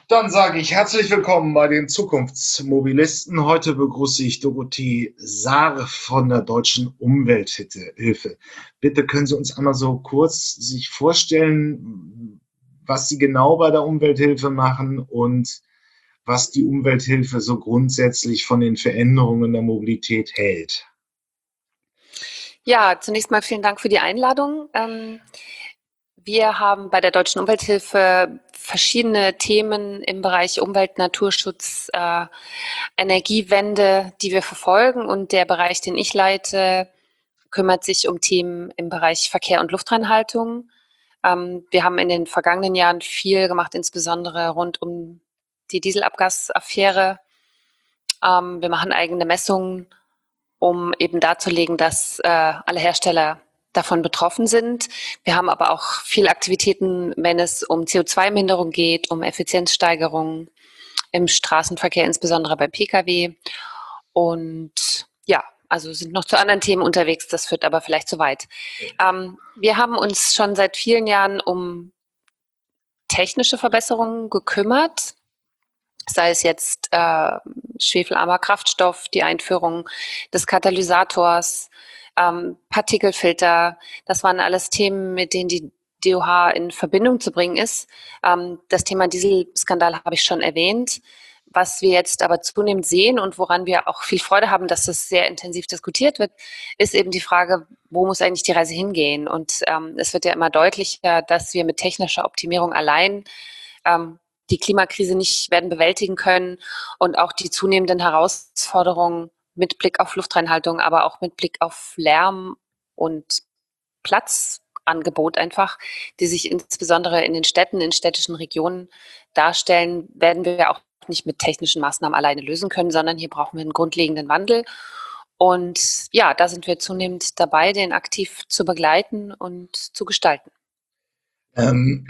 Dann sage ich herzlich willkommen bei den Zukunftsmobilisten. Heute begrüße ich Dorothee Saar von der Deutschen Umwelthilfe. Bitte können Sie uns einmal so kurz sich vorstellen, was Sie genau bei der Umwelthilfe machen und was die Umwelthilfe so grundsätzlich von den Veränderungen der Mobilität hält. Ja, zunächst mal vielen Dank für die Einladung. Wir haben bei der Deutschen Umwelthilfe verschiedene Themen im Bereich Umwelt, Naturschutz, Energiewende, die wir verfolgen. Und der Bereich, den ich leite, kümmert sich um Themen im Bereich Verkehr und Luftreinhaltung. Wir haben in den vergangenen Jahren viel gemacht, insbesondere rund um die Dieselabgasaffäre. Wir machen eigene Messungen, um eben darzulegen, dass alle Hersteller davon betroffen sind. Wir haben aber auch viele Aktivitäten, wenn es um CO2-Minderung geht, um Effizienzsteigerung im Straßenverkehr, insbesondere bei Pkw. Und ja, also sind noch zu anderen Themen unterwegs, das führt aber vielleicht zu weit. Wir haben uns schon seit vielen Jahren um technische Verbesserungen gekümmert, sei es jetzt schwefelarmer Kraftstoff, die Einführung des Katalysators, Partikelfilter. Das waren alles Themen, mit denen die DOH in Verbindung zu bringen ist. Das Thema Dieselskandal habe ich schon erwähnt. Was wir jetzt aber zunehmend sehen und woran wir auch viel Freude haben, dass es sehr intensiv diskutiert wird, ist eben die Frage, wo muss eigentlich die Reise hingehen? Und es wird ja immer deutlicher, dass wir mit technischer Optimierung allein die Klimakrise nicht werden bewältigen können und auch die zunehmenden Herausforderungen mit Blick auf Luftreinhaltung, aber auch mit Blick auf Lärm und Platzangebot einfach, die sich insbesondere in den Städten, in städtischen Regionen darstellen, werden wir auch nicht mit technischen Maßnahmen alleine lösen können, sondern hier brauchen wir einen grundlegenden Wandel. Und ja, da sind wir zunehmend dabei, den aktiv zu begleiten und zu gestalten. Ähm,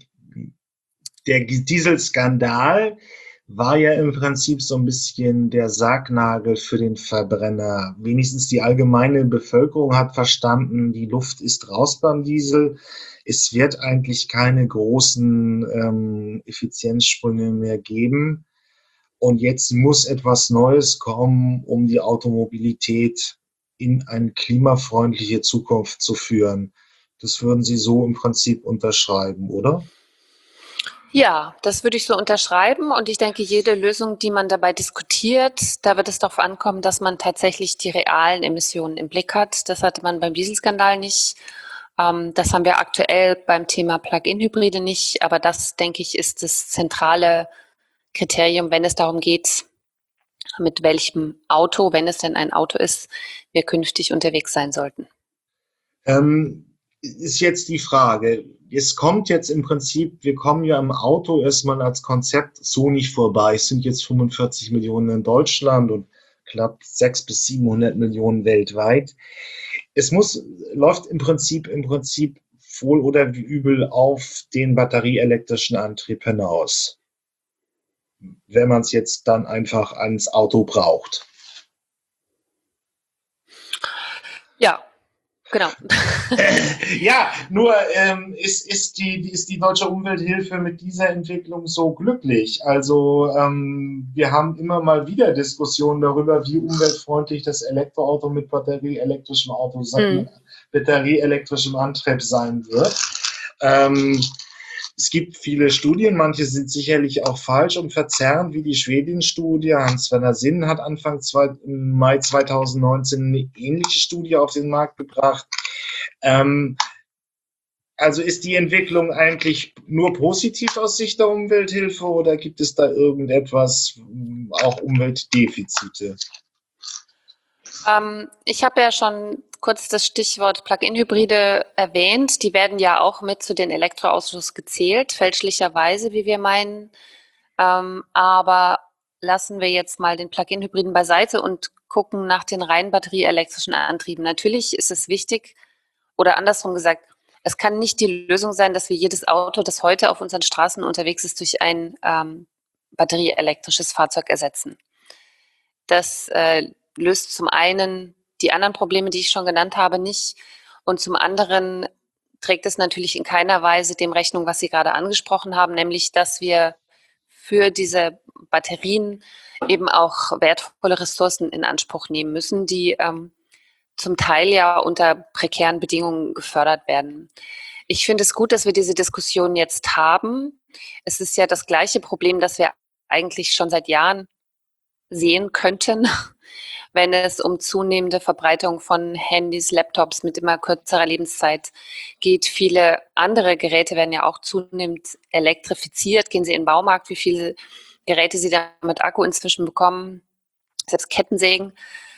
Der Dieselskandal war ja im Prinzip so ein bisschen der Sargnagel für den Verbrenner. Wenigstens die allgemeine Bevölkerung hat verstanden, die Luft ist raus beim Diesel. Es wird eigentlich keine großen Effizienzsprünge mehr geben. Und jetzt muss etwas Neues kommen, um die Automobilität in eine klimafreundliche Zukunft zu führen. Das würden Sie so im Prinzip unterschreiben, oder? Ja, das würde ich so unterschreiben und ich denke, jede Lösung, die man dabei diskutiert, da wird es darauf ankommen, dass man tatsächlich die realen Emissionen im Blick hat. Das hatte man beim Dieselskandal nicht. Das haben wir aktuell beim Thema Plug-in-Hybride nicht, aber das, denke ich, ist das zentrale Kriterium, wenn es darum geht, mit welchem Auto, wenn es denn ein Auto ist, wir künftig unterwegs sein sollten. Ist jetzt die Frage, es kommt jetzt im Prinzip, wir kommen ja im Auto erstmal als Konzept so nicht vorbei. Es sind jetzt 45 Millionen in Deutschland und knapp 600 bis 700 Millionen weltweit. Es läuft im Prinzip wohl oder wie übel auf den batterieelektrischen Antrieb hinaus, wenn man es jetzt dann einfach ans Auto braucht. Ja, genau. Ja, nur ist die Deutsche Umwelthilfe mit dieser Entwicklung so glücklich? Also wir haben immer mal wieder Diskussionen darüber, wie umweltfreundlich das Elektroauto mit Hm. batterieelektrischem Antrieb sein wird. Ähm, Es gibt viele Studien, manche sind sicherlich auch falsch und verzerrend, wie die Schweden-Studie. Hans-Werner Sinn hat im Mai 2019 eine ähnliche Studie auf den Markt gebracht. Ähm, also ist die Entwicklung eigentlich nur positiv aus Sicht der Umwelthilfe oder gibt es da irgendetwas, auch Umweltdefizite? Ich habe ja schon kurz das Stichwort Plug-in-Hybride erwähnt. Die werden ja auch mit zu den Elektroautos gezählt, fälschlicherweise, wie wir meinen. Aber lassen wir jetzt mal den Plug-in-Hybriden beiseite und gucken nach den rein batterieelektrischen Antrieben. Natürlich ist es wichtig, oder andersrum gesagt, es kann nicht die Lösung sein, dass wir jedes Auto, das heute auf unseren Straßen unterwegs ist, durch ein batterieelektrisches Fahrzeug ersetzen. Das löst zum einen die anderen Probleme, die ich schon genannt habe, nicht. Und zum anderen trägt es natürlich in keiner Weise dem Rechnung, was Sie gerade angesprochen haben, nämlich dass wir für diese Batterien eben auch wertvolle Ressourcen in Anspruch nehmen müssen, die zum Teil ja unter prekären Bedingungen gefördert werden. Ich finde es gut, dass wir diese Diskussion jetzt haben. Es ist ja das gleiche Problem, das wir eigentlich schon seit Jahren sehen könnten, wenn es um zunehmende Verbreitung von Handys, Laptops mit immer kürzerer Lebenszeit geht. Viele andere Geräte werden ja auch zunehmend elektrifiziert. Gehen Sie in den Baumarkt, wie viele Geräte Sie da mit Akku inzwischen bekommen, selbst Kettensägen.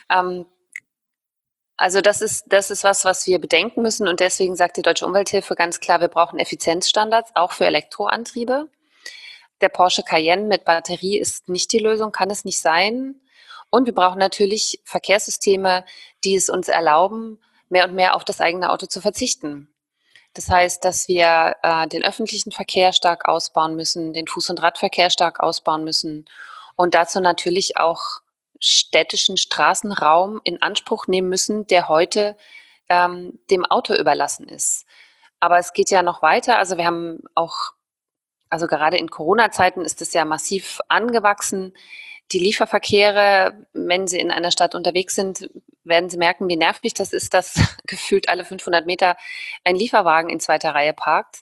Also das ist was wir bedenken müssen, und deswegen sagt die Deutsche Umwelthilfe ganz klar, wir brauchen Effizienzstandards, auch für Elektroantriebe. Der Porsche Cayenne mit Batterie ist nicht die Lösung, kann es nicht sein. Und wir brauchen natürlich Verkehrssysteme, die es uns erlauben, mehr und mehr auf das eigene Auto zu verzichten. Das heißt, dass wir den öffentlichen Verkehr stark ausbauen müssen, den Fuß- und Radverkehr stark ausbauen müssen und dazu natürlich auch städtischen Straßenraum in Anspruch nehmen müssen, der heute dem Auto überlassen ist. Aber es geht ja noch weiter. Also wir haben auch, also gerade in Corona-Zeiten ist es ja massiv angewachsen. Die Lieferverkehre, wenn Sie in einer Stadt unterwegs sind, werden Sie merken, wie nervig das ist, dass gefühlt alle 500 Meter ein Lieferwagen in zweiter Reihe parkt.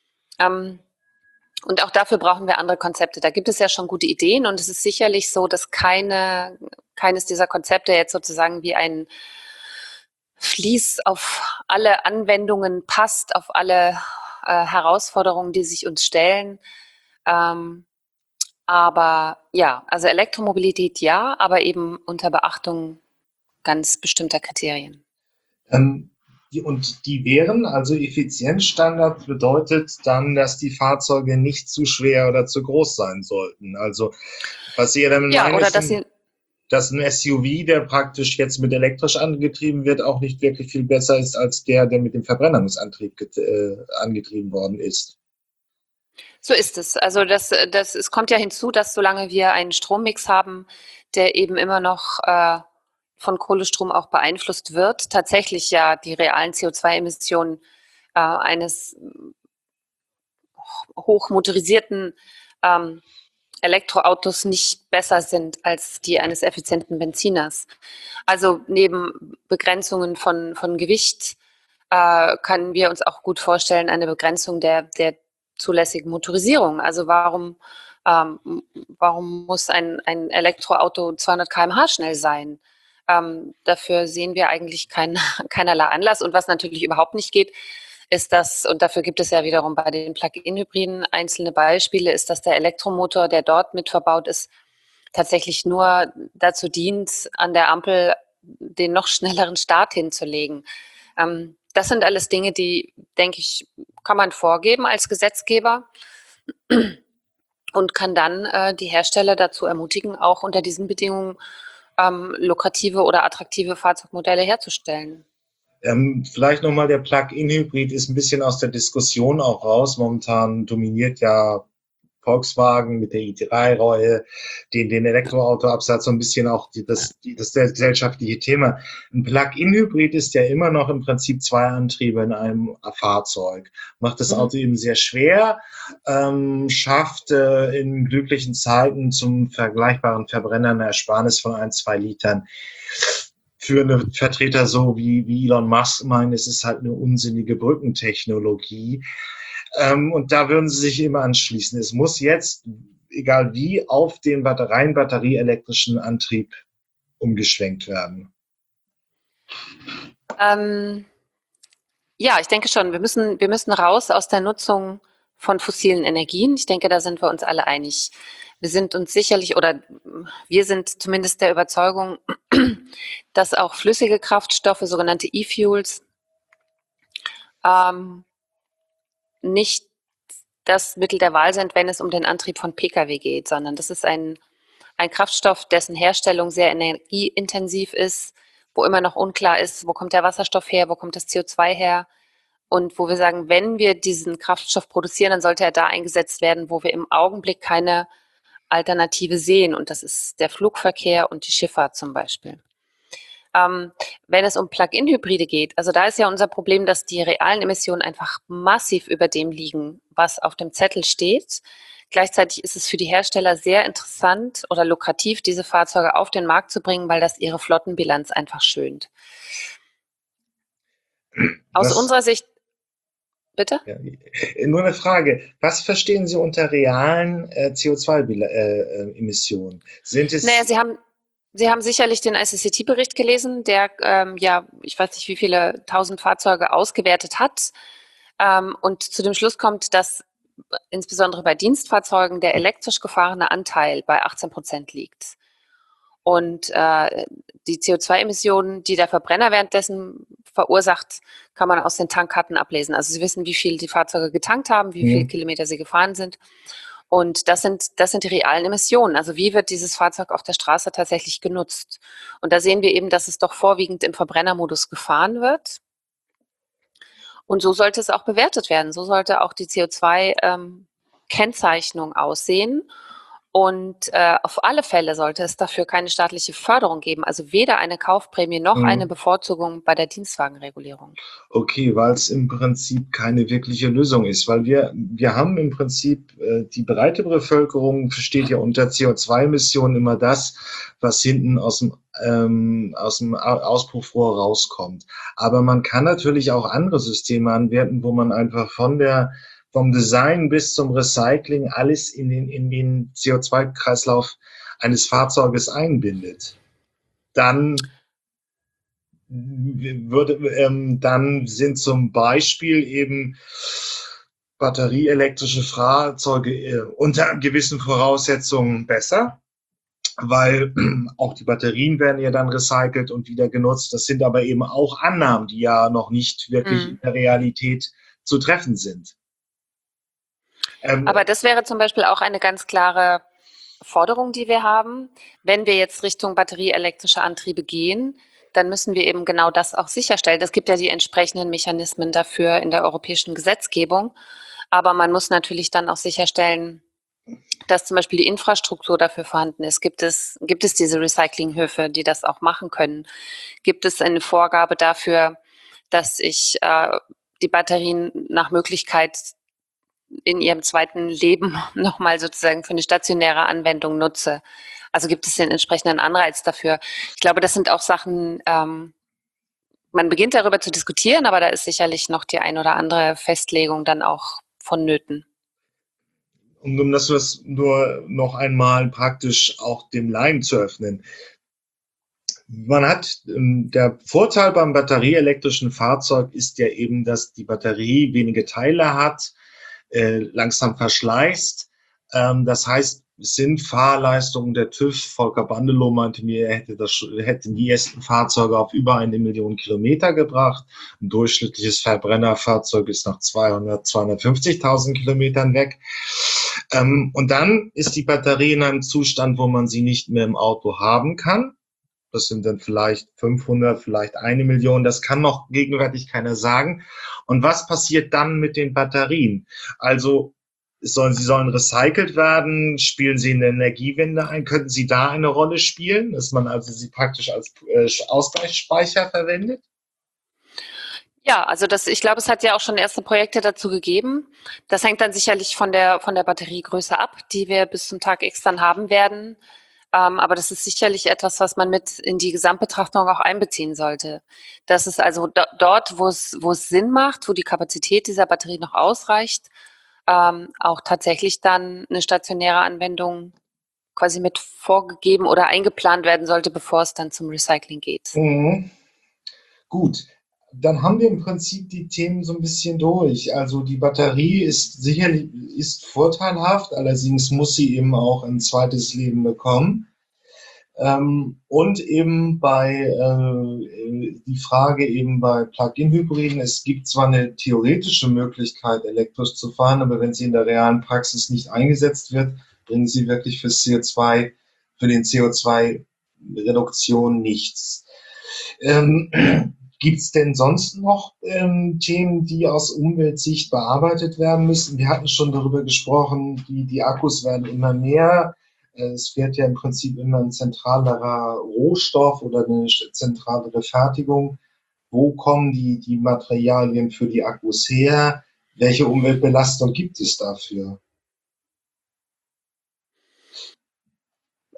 Und auch dafür brauchen wir andere Konzepte. Da gibt es ja schon gute Ideen, und es ist sicherlich so, dass keines dieser Konzepte jetzt sozusagen wie ein Vlies auf alle Anwendungen passt, auf alle Herausforderungen, die sich uns stellen. Aber ja, also Elektromobilität ja, aber eben unter Beachtung ganz bestimmter Kriterien. Die wären, also Effizienzstandard bedeutet dann, dass die Fahrzeuge nicht zu schwer oder zu groß sein sollten. Also was Sie ja damit Ja, meinen, oder ist, dass sie dass ein SUV, der praktisch jetzt mit elektrisch angetrieben wird, auch nicht wirklich viel besser ist als der mit dem Verbrennungsantrieb angetrieben worden ist. So ist es. Also es kommt ja hinzu, dass solange wir einen Strommix haben, der eben immer noch von Kohlestrom auch beeinflusst wird, tatsächlich ja die realen CO2-Emissionen eines hochmotorisierten Elektroautos nicht besser sind als die eines effizienten Benziners. Also neben Begrenzungen von Gewicht können wir uns auch gut vorstellen, eine Begrenzung der zulässigen Motorisierung. Also warum muss ein Elektroauto 200 km/h schnell sein? Dafür sehen wir eigentlich keinerlei Anlass. Und was natürlich überhaupt nicht geht, ist das, und dafür gibt es ja wiederum bei den Plug-in-Hybriden einzelne Beispiele, ist, dass der Elektromotor, der dort mit verbaut ist, tatsächlich nur dazu dient, an der Ampel den noch schnelleren Start hinzulegen. Das sind alles Dinge, die, denke ich, kann man vorgeben als Gesetzgeber und kann dann die Hersteller dazu ermutigen, auch unter diesen Bedingungen lukrative oder attraktive Fahrzeugmodelle herzustellen. Vielleicht nochmal, der Plug-in-Hybrid ist ein bisschen aus der Diskussion auch raus. Momentan dominiert ja Volkswagen mit der i3-Reue, den Elektroautoabsatz, so ein bisschen auch das gesellschaftliche Thema. Ein Plug-in-Hybrid ist ja immer noch im Prinzip zwei Antriebe in einem Fahrzeug. Macht das Auto eben sehr schwer, schafft in glücklichen Zeiten zum vergleichbaren Verbrenner eine Ersparnis von 1-2 Litern. Für eine Vertreter so wie Elon Musk meinen, es ist halt eine unsinnige Brückentechnologie. Und da würden sie sich immer anschließen. Es muss jetzt, egal wie, auf den rein batterieelektrischen Antrieb umgeschwenkt werden. Ja, ich denke schon. Wir müssen raus aus der Nutzung von fossilen Energien. Ich denke, da sind wir uns alle einig. Wir sind uns sicherlich, oder wir sind zumindest der Überzeugung, dass auch flüssige Kraftstoffe, sogenannte E-Fuels, nicht das Mittel der Wahl sind, wenn es um den Antrieb von Pkw geht, sondern das ist ein Kraftstoff, dessen Herstellung sehr energieintensiv ist, wo immer noch unklar ist, wo kommt der Wasserstoff her, wo kommt das CO2 her, und wo wir sagen, wenn wir diesen Kraftstoff produzieren, dann sollte er da eingesetzt werden, wo wir im Augenblick keine Alternative sehen, und das ist der Flugverkehr und die Schifffahrt zum Beispiel. Wenn es um Plug-in-Hybride geht, also da ist ja unser Problem, dass die realen Emissionen einfach massiv über dem liegen, was auf dem Zettel steht. Gleichzeitig ist es für die Hersteller sehr interessant oder lukrativ, diese Fahrzeuge auf den Markt zu bringen, weil das ihre Flottenbilanz einfach schönt. Aus Was, unserer Sicht, bitte? ja, nur eine Frage. Was verstehen Sie unter realen CO2-Emissionen? Sind Naja, es, Sie haben sicherlich den ICCT-Bericht gelesen, der ja, ich weiß nicht, wie viele tausend Fahrzeuge ausgewertet hat und zu dem Schluss kommt, dass insbesondere bei Dienstfahrzeugen der elektrisch gefahrene Anteil bei 18% liegt. Und die CO2-Emissionen, die der Verbrenner währenddessen verursacht, kann man aus den Tankkarten ablesen. Also Sie wissen, wie viel die Fahrzeuge getankt haben, wie viele hm, Kilometer sie gefahren sind. Und das sind die realen Emissionen. Also wie wird dieses Fahrzeug auf der Straße tatsächlich genutzt? Und da sehen wir eben, dass es doch vorwiegend im Verbrennermodus gefahren wird. Und so sollte es auch bewertet werden. So sollte auch die CO2-Kennzeichnung aussehen. Und auf alle Fälle sollte es dafür keine staatliche Förderung geben, also weder eine Kaufprämie noch eine hm. Bevorzugung bei der Dienstwagenregulierung. Okay, weil es im Prinzip keine wirkliche Lösung ist, weil wir haben im Prinzip, die breite Bevölkerung versteht ja unter CO2-Emissionen immer das, was hinten aus dem Auspuffrohr rauskommt. Aber man kann natürlich auch andere Systeme anwenden, wo man einfach vom Design bis zum Recycling alles in den CO2-Kreislauf eines Fahrzeuges einbindet. Dann dann sind zum Beispiel eben batterieelektrische Fahrzeuge unter gewissen Voraussetzungen besser, weil auch die Batterien werden ja dann recycelt und wieder genutzt. Das sind aber eben auch Annahmen, die ja noch nicht wirklich in Mhm. der Realität zu treffen sind. Ähm, Aber das wäre zum Beispiel auch eine ganz klare Forderung, die wir haben. Wenn wir jetzt Richtung batterieelektrische Antriebe gehen, dann müssen wir eben genau das auch sicherstellen. Es gibt ja die entsprechenden Mechanismen dafür in der europäischen Gesetzgebung. Aber man muss natürlich dann auch sicherstellen, dass zum Beispiel die Infrastruktur dafür vorhanden ist. Gibt es diese Recyclinghöfe, die das auch machen können? Gibt es eine Vorgabe dafür, dass ich die Batterien nach Möglichkeit in ihrem zweiten Leben nochmal sozusagen für eine stationäre Anwendung nutze? Also gibt es den entsprechenden Anreiz dafür? Ich glaube, das sind auch Sachen, man beginnt darüber zu diskutieren, aber da ist sicherlich noch die ein oder andere Festlegung dann auch vonnöten. um das nur noch einmal praktisch auch dem Laien zu öffnen. Man hat, der Vorteil beim batterieelektrischen Fahrzeug ist ja eben, dass die Batterie wenige Teile hat, langsam verschleißt. Das heißt, es sind Fahrleistungen der TÜV. Volker Bandelow meinte mir, er hätten die ersten Fahrzeuge auf über 1 Million Kilometer gebracht. Ein durchschnittliches Verbrennerfahrzeug ist nach 200, 250.000 Kilometern weg. Und dann ist die Batterie in einem Zustand, wo man sie nicht mehr im Auto haben kann. Das sind dann vielleicht 500, vielleicht 1 Million. Das kann noch gegenwärtig keiner sagen. Und was passiert dann mit den Batterien? Also sie sollen recycelt werden. Spielen sie in der Energiewende ein? Könnten sie da eine Rolle spielen, dass man also sie praktisch als Ausgleichsspeicher verwendet? Ja, also ich glaube, es hat ja auch schon erste Projekte dazu gegeben. Das hängt dann sicherlich von der Batteriegröße ab, die wir bis zum Tag X dann haben werden. Aber das ist sicherlich etwas, was man mit in die Gesamtbetrachtung auch einbeziehen sollte. Das ist also dort, wo es Sinn macht, wo die Kapazität dieser Batterie noch ausreicht, auch tatsächlich dann eine stationäre Anwendung quasi mit vorgegeben oder eingeplant werden sollte, bevor es dann zum Recycling geht. Mhm. Gut, dann haben wir im Prinzip die Themen so ein bisschen durch. Also die Batterie ist sicherlich ist vorteilhaft, allerdings muss sie eben auch ein zweites Leben bekommen. Und eben die Frage eben bei Plug-in-Hybriden, es gibt zwar eine theoretische Möglichkeit, elektrisch zu fahren, aber wenn sie in der realen Praxis nicht eingesetzt wird, bringen sie wirklich für den CO2-Reduktion nichts. Ähm, Gibt es denn sonst noch Themen, die aus Umweltsicht bearbeitet werden müssen? Wir hatten schon darüber gesprochen, die Akkus werden immer mehr. Es wird ja im Prinzip immer ein zentralerer Rohstoff oder eine zentralere Fertigung. Wo kommen die Materialien für die Akkus her? Welche Umweltbelastung gibt es dafür?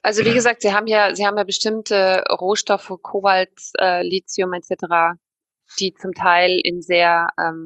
Also wie gesagt, Sie haben ja bestimmte Rohstoffe, Kobalt, Lithium etc., die zum Teil in sehr,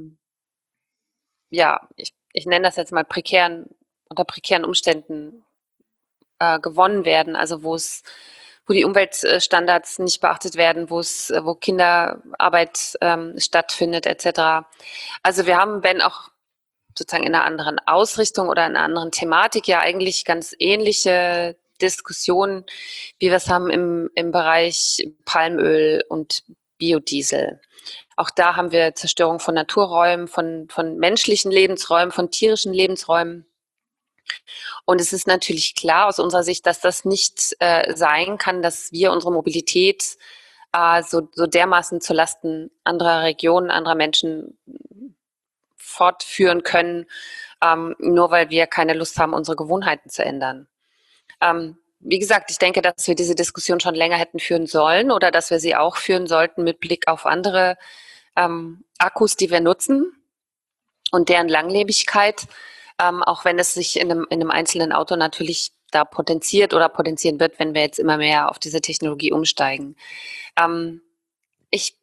ja, ich nenne das jetzt mal unter prekären Umständen gewonnen werden, also wo die Umweltstandards nicht beachtet werden, wo Kinderarbeit stattfindet, etc. Also wir haben, wenn auch sozusagen in einer anderen Ausrichtung oder in einer anderen Thematik, ja eigentlich ganz ähnliche Diskussionen, wie wir es haben im Bereich Palmöl und Biodiesel. Auch da haben wir Zerstörung von Naturräumen, von menschlichen Lebensräumen, von tierischen Lebensräumen. Und es ist natürlich klar aus unserer Sicht, dass das nicht sein kann, dass wir unsere Mobilität so dermaßen zulasten anderer Regionen, anderer Menschen fortführen können, nur weil wir keine Lust haben, unsere Gewohnheiten zu ändern. Wie gesagt, ich denke, dass wir diese Diskussion schon länger hätten führen sollen oder dass wir sie auch führen sollten mit Blick auf andere Akkus, die wir nutzen und deren Langlebigkeit, auch wenn es sich in einem einzelnen Auto natürlich da potenziert oder potenzieren wird, wenn wir jetzt immer mehr auf diese Technologie umsteigen. Ich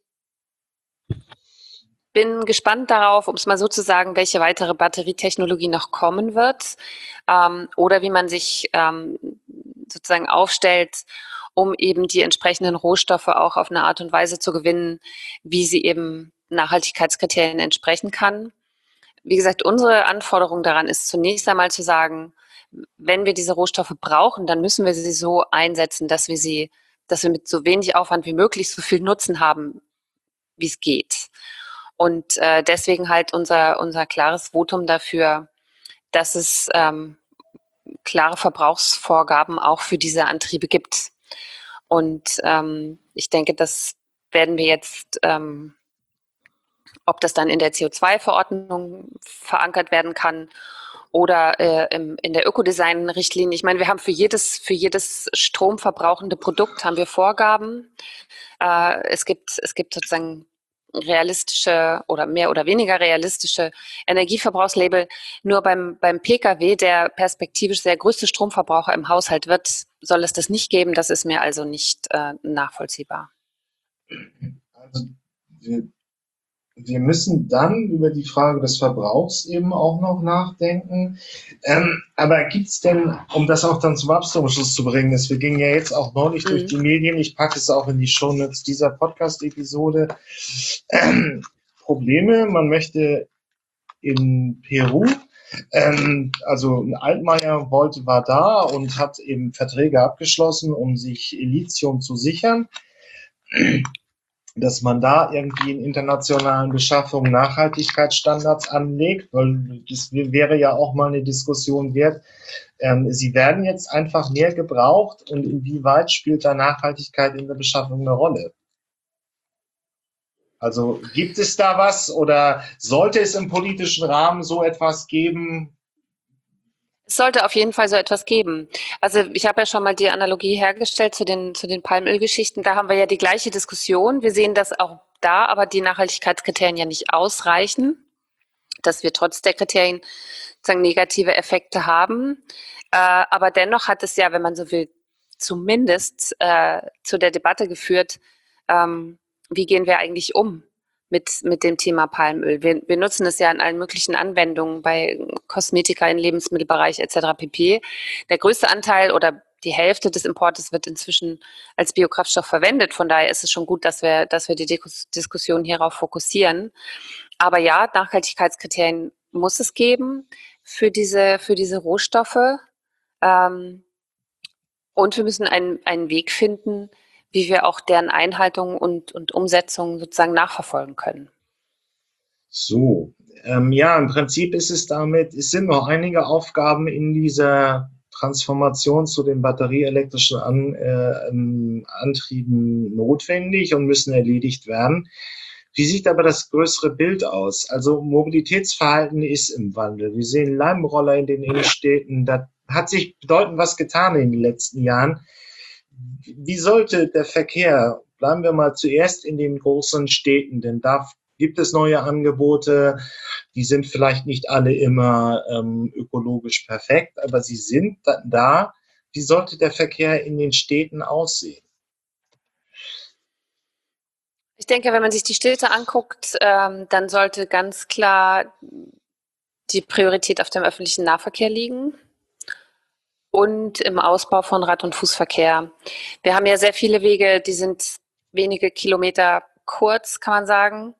bin gespannt darauf, um es mal so zu sagen, welche weitere Batterietechnologie noch kommen wird, oder wie man sich sozusagen aufstellt, um eben die entsprechenden Rohstoffe auch auf eine Art und Weise zu gewinnen, wie sie eben Nachhaltigkeitskriterien entsprechen kann. Wie gesagt, unsere Anforderung daran ist zunächst einmal zu sagen, wenn wir diese Rohstoffe brauchen, dann müssen wir sie so einsetzen, dass wir mit so wenig Aufwand wie möglich so viel Nutzen haben, wie es geht. Und deswegen halt unser klares Votum dafür, dass es klare Verbrauchsvorgaben auch für diese Antriebe gibt. Und ich denke, das werden wir jetzt, ob das dann in der CO2-Verordnung verankert werden kann oder in der Ökodesign-Richtlinie. Ich meine, wir haben für jedes stromverbrauchende Produkt haben wir Vorgaben. Es gibt sozusagen realistische oder mehr oder weniger realistische Energieverbrauchslabel. Nur beim Pkw, der perspektivisch der größte Stromverbraucher im Haushalt wird, soll es das nicht geben. Das ist mir also nicht nachvollziehbar. Also wir müssen dann über die Frage des Verbrauchs eben auch noch nachdenken. Aber gibt es denn, um das auch dann zum Abschluss zu bringen, wir gingen ja jetzt auch neulich durch die Medien, ich packe es auch in die Shownotes dieser Podcast-Episode, Probleme, man möchte in Peru, also Altmaier war da und hat eben Verträge abgeschlossen, um sich Lithium zu sichern, dass man da irgendwie in internationalen Beschaffungen Nachhaltigkeitsstandards anlegt, weil das wäre ja auch mal eine Diskussion wert. Sie werden jetzt einfach mehr gebraucht und inwieweit spielt da Nachhaltigkeit in der Beschaffung eine Rolle? Also gibt es da was oder sollte es im politischen Rahmen so etwas geben? Es sollte auf jeden Fall so etwas geben. Also ich habe ja schon mal die Analogie hergestellt zu den Palmölgeschichten. Da haben wir ja die gleiche Diskussion. Wir sehen, dass auch da aber die Nachhaltigkeitskriterien ja nicht ausreichen, dass wir trotz der Kriterien sozusagen negative Effekte haben. Aber dennoch hat es ja, wenn man so will, zumindest zu der Debatte geführt, wie gehen wir eigentlich um mit dem Thema Palmöl. Wir nutzen es ja in allen möglichen Anwendungen, bei Kosmetika, im Lebensmittelbereich etc. pp. Der größte Anteil oder die Hälfte des Importes wird inzwischen als Biokraftstoff verwendet. Von daher ist es schon gut, dass wir die Diskussion hierauf fokussieren. Aber ja, Nachhaltigkeitskriterien muss es geben für diese Rohstoffe. Und wir müssen einen Weg finden, wie wir auch deren Einhaltung und Umsetzung sozusagen nachverfolgen können. So, ja, im Prinzip es sind noch einige Aufgaben in dieser Transformation zu den batterieelektrischen Antrieben notwendig und müssen erledigt werden. Wie sieht aber das größere Bild aus? Also Mobilitätsverhalten ist im Wandel. Wir sehen Leimroller in den Innenstädten. Da hat sich bedeutend was getan in den letzten Jahren. Wie sollte der Verkehr, bleiben wir mal zuerst in den großen Städten, denn da gibt es neue Angebote, die sind vielleicht nicht alle immer ökologisch perfekt, aber sie sind da. wie sollte der Verkehr in den Städten aussehen? Ich denke, wenn man sich die Städte anguckt, dann sollte ganz klar die Priorität auf dem öffentlichen Nahverkehr liegen und im Ausbau von Rad- und Fußverkehr. Wir haben ja sehr viele Wege, die sind wenige Kilometer kurz, kann man sagen.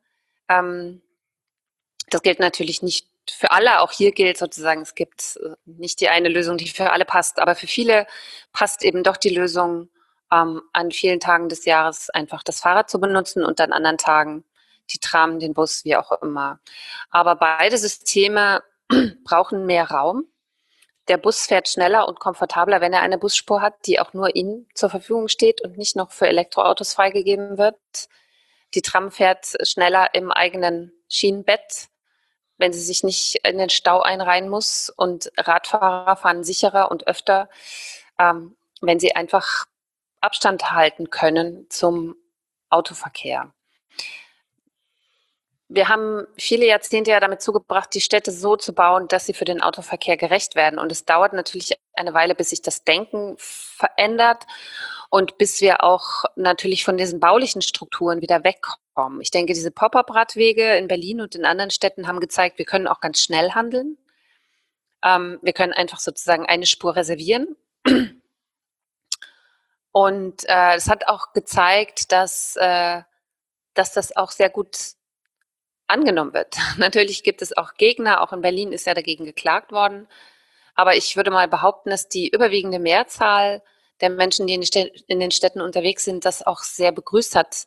Das gilt natürlich nicht für alle. Auch hier gilt sozusagen, es gibt nicht die eine Lösung, die für alle passt, aber für viele passt eben doch die Lösung, an vielen Tagen des Jahres einfach das Fahrrad zu benutzen und an anderen Tagen die Tram, den Bus, wie auch immer. Aber beide Systeme brauchen mehr Raum. Der Bus fährt schneller und komfortabler, wenn er eine Busspur hat, die auch nur ihm zur Verfügung steht und nicht noch für Elektroautos freigegeben wird. Die Tram fährt schneller im eigenen Schienenbett, wenn sie sich nicht in den Stau einreihen muss. Und Radfahrer fahren sicherer und öfter, wenn sie einfach Abstand halten können zum Autoverkehr. Wir haben viele Jahrzehnte ja damit zugebracht, die Städte so zu bauen, dass sie für den Autoverkehr gerecht werden. Und es dauert natürlich eine Weile, bis sich das Denken verändert und bis wir auch natürlich von diesen baulichen Strukturen wieder wegkommen. Ich denke, diese Pop-up-Radwege in Berlin und in anderen Städten haben gezeigt, wir können auch ganz schnell handeln. Wir können einfach sozusagen eine Spur reservieren. Und es hat auch gezeigt, dass das auch sehr gut angenommen wird. Natürlich gibt es auch Gegner, auch in Berlin ist ja dagegen geklagt worden. Aber ich würde mal behaupten, dass die überwiegende Mehrzahl der Menschen, die in den Städten unterwegs sind, das auch sehr begrüßt hat,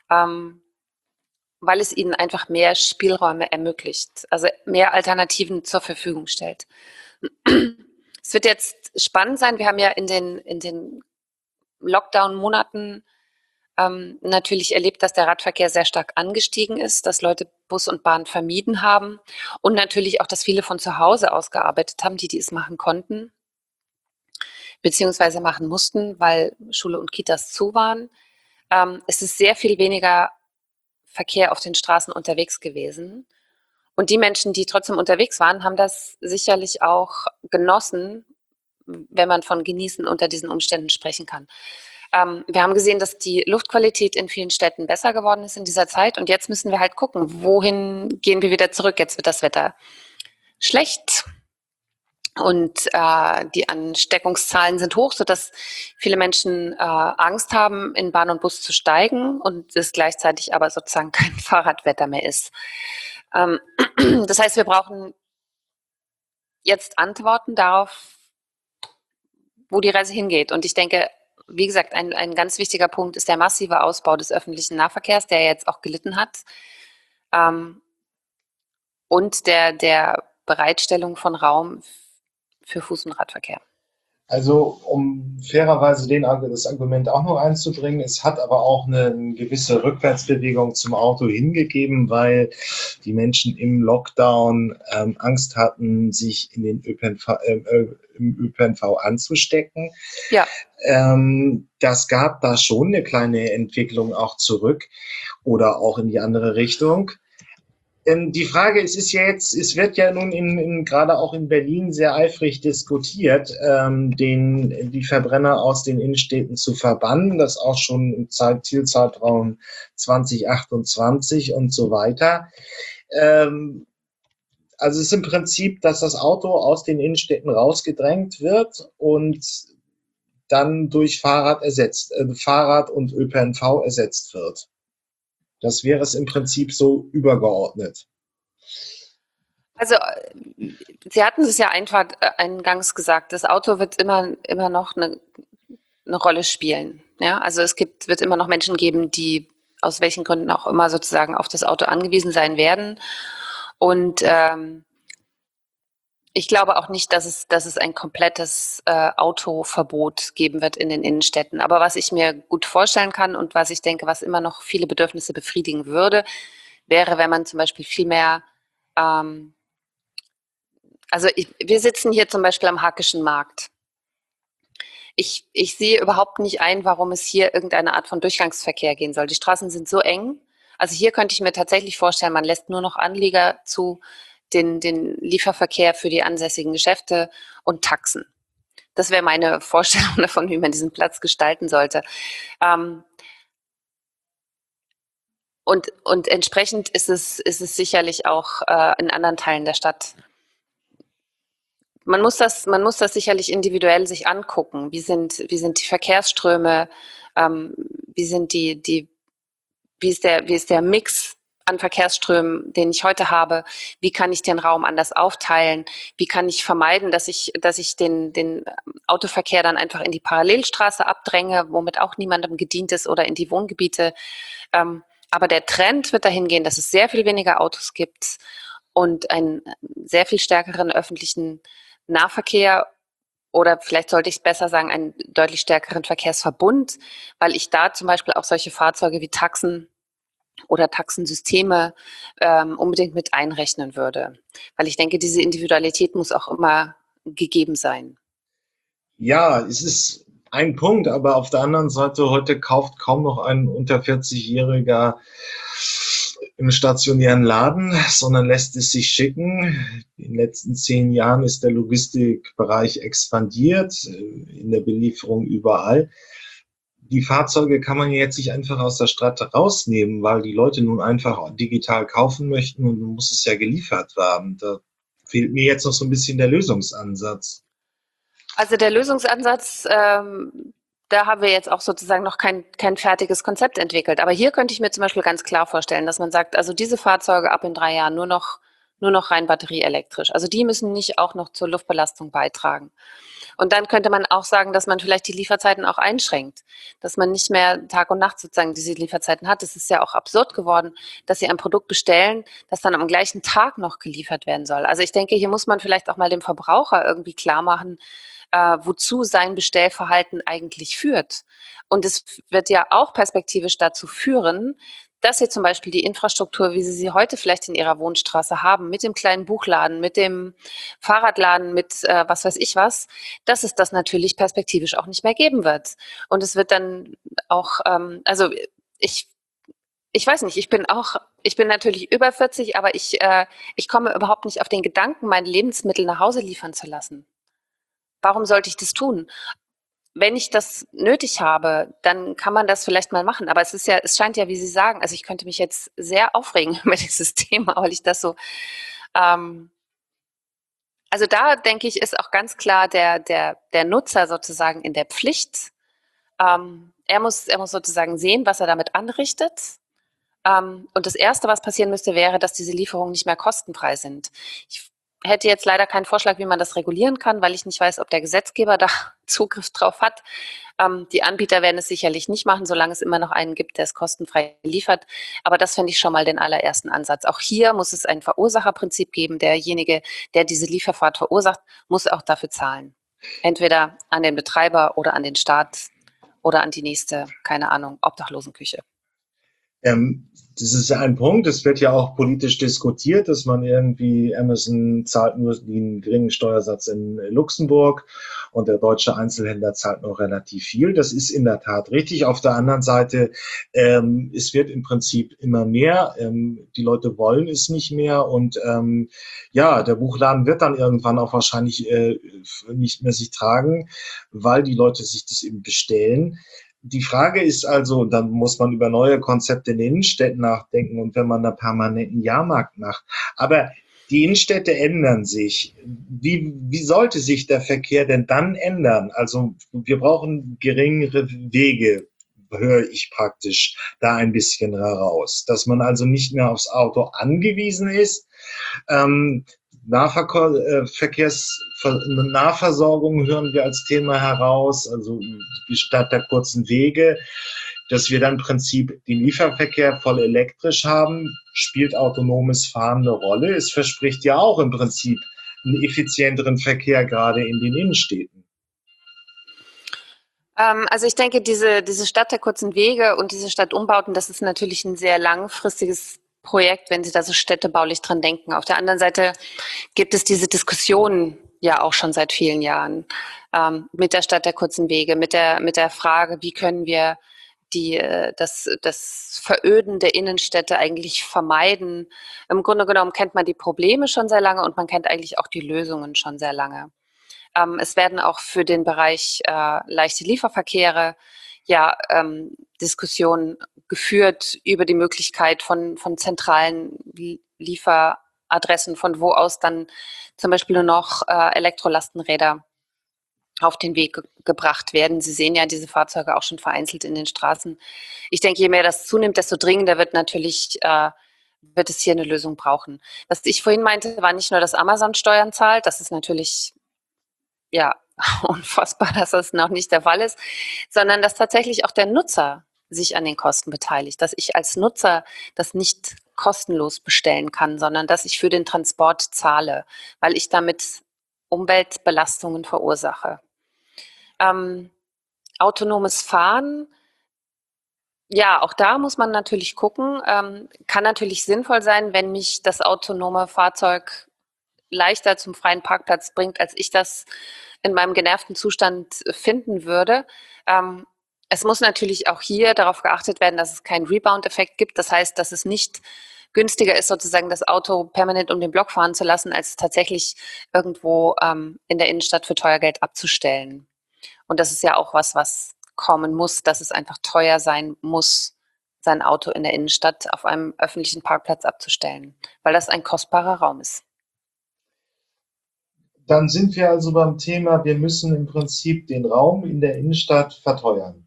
weil es ihnen einfach mehr Spielräume ermöglicht, also mehr Alternativen zur Verfügung stellt. Es wird jetzt spannend sein. Wir haben ja in den Lockdown-Monaten natürlich erlebt, dass der Radverkehr sehr stark angestiegen ist, dass Leute Bus und Bahn vermieden haben und natürlich auch, dass viele von zu Hause aus gearbeitet haben, die es machen konnten, beziehungsweise machen mussten, weil Schule und Kitas zu waren. Es ist sehr viel weniger Verkehr auf den Straßen unterwegs gewesen. Und die Menschen, die trotzdem unterwegs waren, haben das sicherlich auch genossen, wenn man von genießen unter diesen Umständen sprechen kann. Wir haben gesehen, dass die Luftqualität in vielen Städten besser geworden ist in dieser Zeit. Und jetzt müssen wir halt gucken, wohin gehen wir wieder zurück. Jetzt wird das Wetter schlecht und die Ansteckungszahlen sind hoch, sodass viele Menschen Angst haben, in Bahn und Bus zu steigen und es gleichzeitig aber sozusagen kein Fahrradwetter mehr ist. Das heißt, wir brauchen jetzt Antworten darauf, wo die Reise hingeht. Und ich denke, wie gesagt, ein ganz wichtiger Punkt ist der massive Ausbau des öffentlichen Nahverkehrs, der jetzt auch gelitten hat, und der Bereitstellung von Raum für Fuß- und Radverkehr. Also, um fairerweise das Argument auch noch einzubringen, es hat aber auch eine gewisse Rückwärtsbewegung zum Auto hingegeben, weil die Menschen im Lockdown Angst hatten, sich in den im ÖPNV anzustecken. Ja. Das gab da schon eine kleine Entwicklung auch zurück oder auch in die andere Richtung. Die Frage ist ja jetzt, es wird ja nun gerade auch in Berlin sehr eifrig diskutiert, die Verbrenner aus den Innenstädten zu verbannen, das auch schon im Zielzeitraum 2028 und so weiter. Also es ist im Prinzip, dass das Auto aus den Innenstädten rausgedrängt wird und dann durch Fahrrad und ÖPNV ersetzt wird. Das wäre es im Prinzip so übergeordnet. Also, Sie hatten es ja eingangs gesagt, das Auto wird immer noch eine Rolle spielen. Ja? Also wird immer noch Menschen geben, die aus welchen Gründen auch immer sozusagen auf das Auto angewiesen sein werden. Und ich glaube auch nicht, dass es ein komplettes Autoverbot geben wird in den Innenstädten. Aber was ich mir gut vorstellen kann und was ich denke, was immer noch viele Bedürfnisse befriedigen würde, wäre, wenn man zum Beispiel viel mehr, wir sitzen hier zum Beispiel am Hackischen Markt. Ich sehe überhaupt nicht ein, warum es hier irgendeine Art von Durchgangsverkehr gehen soll. Die Straßen sind so eng. Also hier könnte ich mir tatsächlich vorstellen, man lässt nur noch Anlieger zu, den Lieferverkehr für die ansässigen Geschäfte und Taxen. Das wäre meine Vorstellung davon, wie man diesen Platz gestalten sollte. Und entsprechend ist es sicherlich auch in anderen Teilen der Stadt. Man muss das sicherlich individuell sich angucken. Wie sind die Verkehrsströme? Wie sind wie ist der Mix an Verkehrsströmen, den ich heute habe? Wie kann ich den Raum anders aufteilen? Wie kann ich vermeiden, dass ich den Autoverkehr dann einfach in die Parallelstraße abdränge, womit auch niemandem gedient ist, oder in die Wohngebiete? Aber der Trend wird dahin gehen, dass es sehr viel weniger Autos gibt und einen sehr viel stärkeren öffentlichen Nahverkehr, oder vielleicht sollte ich besser sagen, einen deutlich stärkeren Verkehrsverbund, weil ich da zum Beispiel auch solche Fahrzeuge wie Taxen oder Taxensysteme unbedingt mit einrechnen würde. Weil ich denke, diese Individualität muss auch immer gegeben sein. Ja, es ist ein Punkt, aber auf der anderen Seite, heute kauft kaum noch ein unter 40-Jähriger im stationären Laden, sondern lässt es sich schicken. In den letzten 10 Jahren ist der Logistikbereich expandiert, in der Belieferung überall. Die Fahrzeuge kann man jetzt nicht einfach aus der Stadt rausnehmen, weil die Leute nun einfach digital kaufen möchten und muss es ja geliefert werden. Da fehlt mir jetzt noch so ein bisschen der Lösungsansatz. Also der Lösungsansatz, da haben wir jetzt auch sozusagen noch kein fertiges Konzept entwickelt. Aber hier könnte ich mir zum Beispiel ganz klar vorstellen, dass man sagt, also diese Fahrzeuge ab in 3 Jahren nur noch rein batterieelektrisch. Also die müssen nicht auch noch zur Luftbelastung beitragen. Und dann könnte man auch sagen, dass man vielleicht die Lieferzeiten auch einschränkt, dass man nicht mehr Tag und Nacht sozusagen diese Lieferzeiten hat. Es ist ja auch absurd geworden, dass Sie ein Produkt bestellen, das dann am gleichen Tag noch geliefert werden soll. Also ich denke, hier muss man vielleicht auch mal dem Verbraucher irgendwie klar machen, wozu sein Bestellverhalten eigentlich führt. Und es wird ja auch perspektivisch dazu führen, dass Sie zum Beispiel die Infrastruktur, wie Sie sie heute vielleicht in Ihrer Wohnstraße haben, mit dem kleinen Buchladen, mit dem Fahrradladen, mit was weiß ich was, dass es das natürlich perspektivisch auch nicht mehr geben wird. Und es wird dann auch, also ich, ich weiß nicht, ich bin natürlich über 40, aber ich komme überhaupt nicht auf den Gedanken, meine Lebensmittel nach Hause liefern zu lassen. Warum sollte ich das tun? Wenn ich das nötig habe, dann kann man das vielleicht mal machen. Aber es scheint ja, wie Sie sagen, also ich könnte mich jetzt sehr aufregen über dieses Thema, weil ich das so, ähm, also da denke ich, ist auch ganz klar der Nutzer sozusagen in der Pflicht. Er muss sozusagen sehen, was er damit anrichtet. Und das Erste, was passieren müsste, wäre, dass diese Lieferungen nicht mehr kostenfrei sind. Ich hätte jetzt leider keinen Vorschlag, wie man das regulieren kann, weil ich nicht weiß, ob der Gesetzgeber da Zugriff drauf hat. Die Anbieter werden es sicherlich nicht machen, solange es immer noch einen gibt, der es kostenfrei liefert. Aber das fände ich schon mal den allerersten Ansatz. Auch hier muss es ein Verursacherprinzip geben. Derjenige, der diese Lieferfahrt verursacht, muss auch dafür zahlen. Entweder an den Betreiber oder an den Staat oder an die nächste, keine Ahnung, Obdachlosenküche. Das ist ja ein Punkt, es wird ja auch politisch diskutiert, dass man irgendwie, Amazon zahlt nur den geringen Steuersatz in Luxemburg und der deutsche Einzelhändler zahlt noch relativ viel. Das ist in der Tat richtig. Auf der anderen Seite, es wird im Prinzip immer mehr. Die Leute wollen es nicht mehr und ja, der Buchladen wird dann irgendwann auch wahrscheinlich nicht mehr sich tragen, weil die Leute sich das eben bestellen. Die Frage ist also, dann muss man über neue Konzepte in den Innenstädten nachdenken und wenn man einen permanenten Jahrmarkt macht. Aber die Innenstädte ändern sich. Wie sollte sich der Verkehr denn dann ändern? Also wir brauchen geringere Wege, höre ich praktisch da ein bisschen heraus. Dass man also nicht mehr aufs Auto angewiesen ist. Nahversorgung hören wir als Thema heraus, also statt der kurzen Wege, dass wir dann im Prinzip den Lieferverkehr voll elektrisch haben, spielt autonomes Fahren eine Rolle. Es verspricht ja auch im Prinzip einen effizienteren Verkehr, gerade in den Innenstädten. Also ich denke, diese Stadt der kurzen Wege und diese Stadtumbauten, das ist natürlich ein sehr langfristiges Projekt, wenn Sie da so städtebaulich dran denken. Auf der anderen Seite gibt es diese Diskussion ja auch schon seit vielen Jahren mit der Stadt der kurzen Wege, mit der Frage, wie können wir das Veröden der Innenstädte eigentlich vermeiden. Im Grunde genommen kennt man die Probleme schon sehr lange und man kennt eigentlich auch die Lösungen schon sehr lange. Es werden auch für den Bereich leichte Lieferverkehre ja Diskussionen geführt über die Möglichkeit von zentralen Lieferadressen, von wo aus dann zum Beispiel nur noch Elektrolastenräder auf den Weg gebracht werden. Sie sehen ja diese Fahrzeuge auch schon vereinzelt in den Straßen. Ich denke, je mehr das zunimmt, desto dringender wird es hier eine Lösung brauchen. Was ich vorhin meinte, war nicht nur, dass Amazon Steuern zahlt, das ist natürlich ja unfassbar, dass das noch nicht der Fall ist, sondern dass tatsächlich auch der Nutzer sich an den Kosten beteiligt, dass ich als Nutzer das nicht kostenlos bestellen kann, sondern dass ich für den Transport zahle, weil ich damit Umweltbelastungen verursache. Ähm, autonomes Fahren, ja, auch da muss man natürlich gucken. Kann natürlich sinnvoll sein, wenn mich das autonome Fahrzeug leichter zum freien Parkplatz bringt, als ich das in meinem genervten Zustand finden würde. Es muss natürlich auch hier darauf geachtet werden, dass es keinen Rebound-Effekt gibt. Das heißt, dass es nicht günstiger ist, sozusagen das Auto permanent um den Block fahren zu lassen, als tatsächlich irgendwo in der Innenstadt für teuer Geld abzustellen. Und das ist ja auch was kommen muss, dass es einfach teuer sein muss, sein Auto in der Innenstadt auf einem öffentlichen Parkplatz abzustellen, weil das ein kostbarer Raum ist. Dann sind wir also beim Thema, wir müssen im Prinzip den Raum in der Innenstadt verteuern.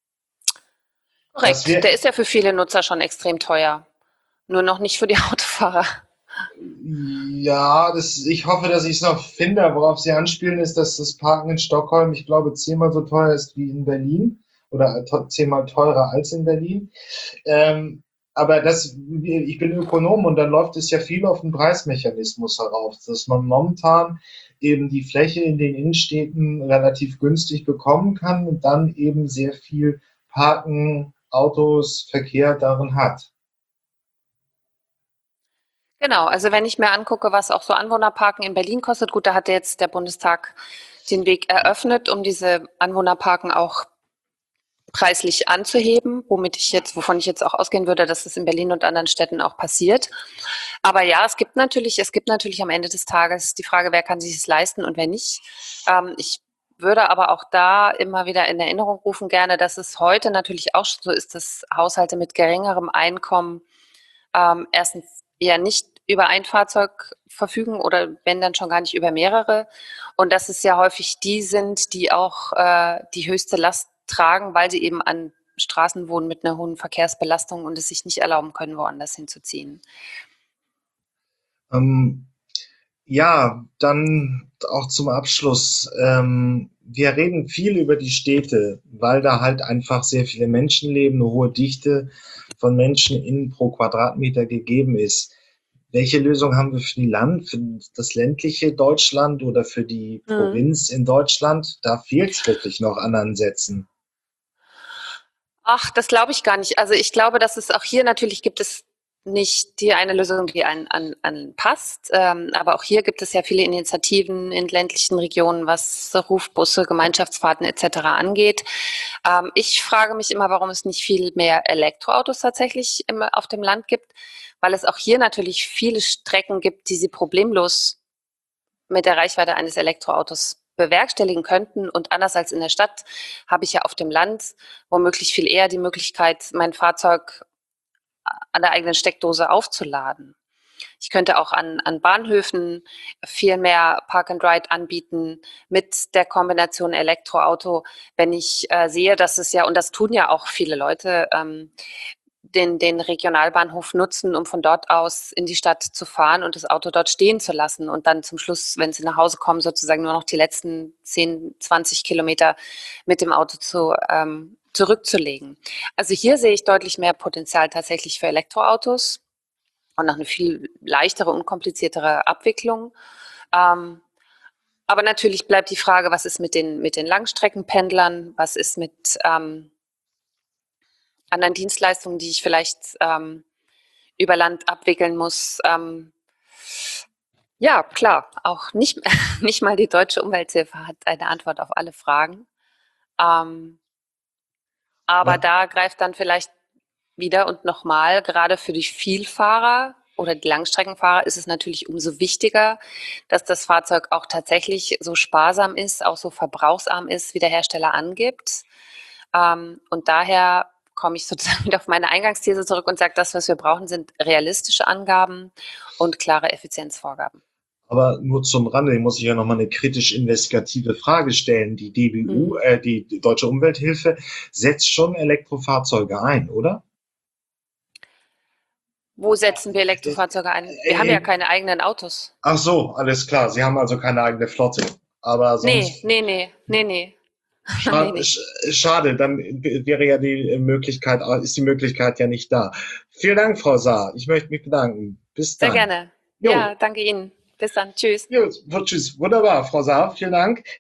Das Korrekt. Der wäre, ist ja für viele Nutzer schon extrem teuer. Nur noch nicht für die Autofahrer. ja, ich hoffe, dass ich es noch finde. Worauf Sie anspielen, ist, dass das Parken in Stockholm, ich glaube, 10-mal so teuer ist wie in Berlin oder 10-mal teurer als in Berlin. Ähm, aber ich bin Ökonom und dann läuft es ja viel auf den Preismechanismus herauf, dass man momentan eben die Fläche in den Innenstädten relativ günstig bekommen kann und dann eben sehr viel Parken, Autos, Verkehr darin hat. Genau, also wenn ich mir angucke, was auch so Anwohnerparken in Berlin kostet, gut, da hat jetzt der Bundestag den Weg eröffnet, um diese Anwohnerparken auch preislich anzuheben, wovon ich jetzt auch ausgehen würde, dass es in Berlin und anderen Städten auch passiert. Aber ja, es gibt natürlich am Ende des Tages die Frage, wer kann sich es leisten und wer nicht. Ich würde aber auch da immer wieder in Erinnerung rufen gerne, dass es heute natürlich auch so ist, dass Haushalte mit geringerem Einkommen erstens eher nicht über ein Fahrzeug verfügen oder wenn dann schon gar nicht über mehrere. Und dass es ja häufig die sind, die auch die höchste Last tragen, weil sie eben an Straßen wohnen mit einer hohen Verkehrsbelastung und es sich nicht erlauben können, woanders hinzuziehen. Ähm, Ja, dann auch zum Abschluss. Wir reden viel über die Städte, weil da halt einfach sehr viele Menschen leben, eine hohe Dichte von Menschen in pro Quadratmeter gegeben ist. Welche Lösung haben wir für das ländliche Deutschland oder für die Mhm. Provinz in Deutschland? Da fehlt es wirklich noch an Ansätzen. Ach, das glaube ich gar nicht. Also ich glaube, dass es auch hier natürlich gibt es nicht die eine Lösung, die einen passt. Aber auch hier gibt es ja viele Initiativen in ländlichen Regionen, was Rufbusse, Gemeinschaftsfahrten etc. angeht. Ich frage mich immer, warum es nicht viel mehr Elektroautos tatsächlich auf dem Land gibt, weil es auch hier natürlich viele Strecken gibt, die sie problemlos mit der Reichweite eines Elektroautos bewerkstelligen könnten. Und anders als in der Stadt habe ich ja auf dem Land womöglich viel eher die Möglichkeit, mein Fahrzeug an der eigenen Steckdose aufzuladen. Ich könnte auch an Bahnhöfen viel mehr Park and Ride anbieten mit der Kombination Elektroauto, wenn ich sehe, dass es ja, und das tun ja auch viele Leute, den Regionalbahnhof nutzen, um von dort aus in die Stadt zu fahren und das Auto dort stehen zu lassen und dann zum Schluss, wenn sie nach Hause kommen, sozusagen nur noch die letzten 10, 20 Kilometer mit dem Auto zurückzulegen. Also hier sehe ich deutlich mehr Potenzial tatsächlich für Elektroautos und noch eine viel leichtere, unkompliziertere Abwicklung. Ähm, aber natürlich bleibt die Frage, was ist mit den Langstreckenpendlern, was ist mit anderen Dienstleistungen, die ich vielleicht über Land abwickeln muss. Ja, klar, auch nicht, nicht mal die deutsche Umwelthilfe hat eine Antwort auf alle Fragen. Ähm, aber Aber da greift dann vielleicht wieder und nochmal, gerade für die Vielfahrer. oder die Langstreckenfahrer ist es natürlich umso wichtiger, dass das Fahrzeug auch tatsächlich so sparsam ist, auch so verbrauchsarm ist, wie der Hersteller angibt. Und daher komme ich sozusagen wieder auf meine Eingangsthese zurück und sage, das, was wir brauchen, sind realistische Angaben und klare Effizienzvorgaben. Aber nur zum Rande muss ich ja nochmal eine kritisch-investigative Frage stellen. Die DBU, Mhm. die Deutsche Umwelthilfe, setzt schon Elektrofahrzeuge ein, oder? Wo setzen wir Elektrofahrzeuge ein? Wir haben ja Äh, keine eigenen Autos. Ach so, alles klar. Sie haben also keine eigene Flotte. Aber Nee, sonst nee, nee, nee, nee. Nee, schade, nee. schade, dann wäre ja die Möglichkeit, ist die Möglichkeit ja nicht da. Vielen Dank, Frau Saar. Ich möchte mich bedanken. Bis Sehr dann. gerne. Jo, Ja, danke Ihnen. Bis dann. Tschüss. jo, tschüss. Wunderbar, Frau Saar. Vielen Dank.